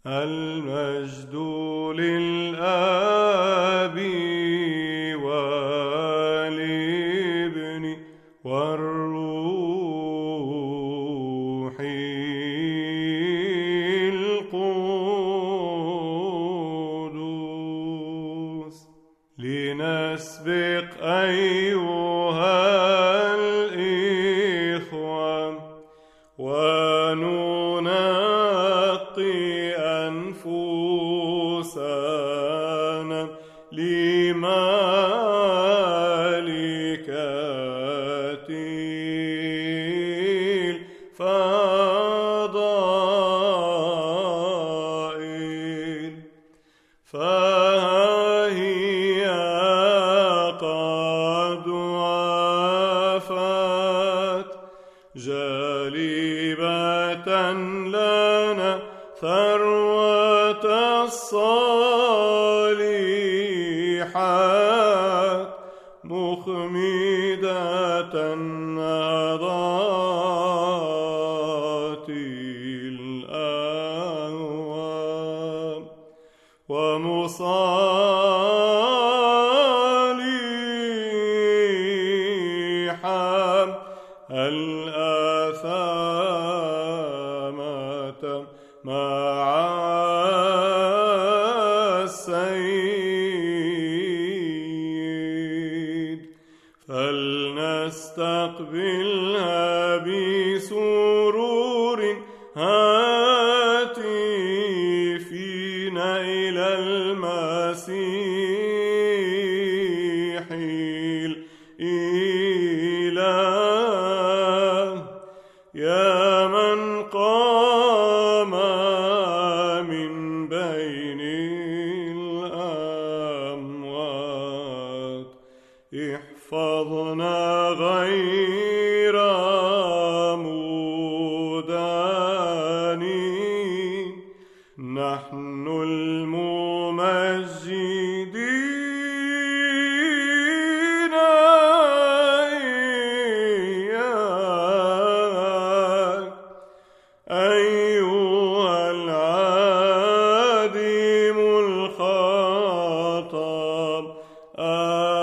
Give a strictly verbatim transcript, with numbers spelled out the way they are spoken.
المجد للآب والابن والروح القدوس. لنسبق أيها الإخوة وننقي أنفسنا لملكة الفضائل، فها هي قد وافت جالبة لنا ثروة الصالحات، مخمدة نهضات الأهوام ومصالحا الآثامة مع السيد، فلنستقبلها بسرور هاتفين إلى المسيح الإله، يا من قام من بين الأموات. احفظنا غير مدانين، نحن الممجدين إياك أيها العادم الخطاب.